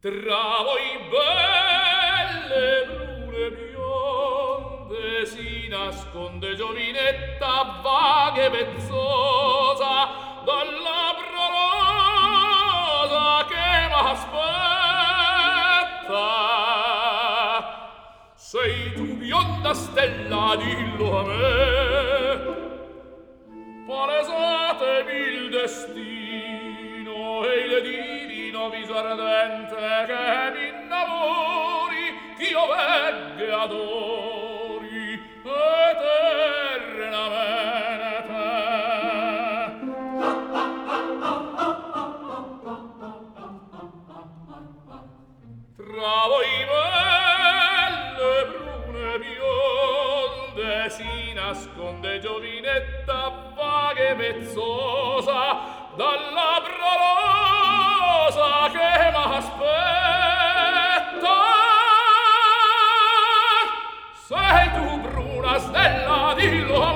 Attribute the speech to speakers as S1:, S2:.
S1: Tra voi belle brune bionde si nasconde giovinetta vaga e vezzosa dal labbro rosa che m'aspetta. Sei tu bionda stella, dillo a me, palesatevi il destino e il divino viso ardente che mi innamori, ch'io vegga e adori eternamente. Tra voi belle brune bionde si nasconde giovinetta vaga e vezzosa dal labbro rosa che m'aspetta. Sei tu bruna stella, dillo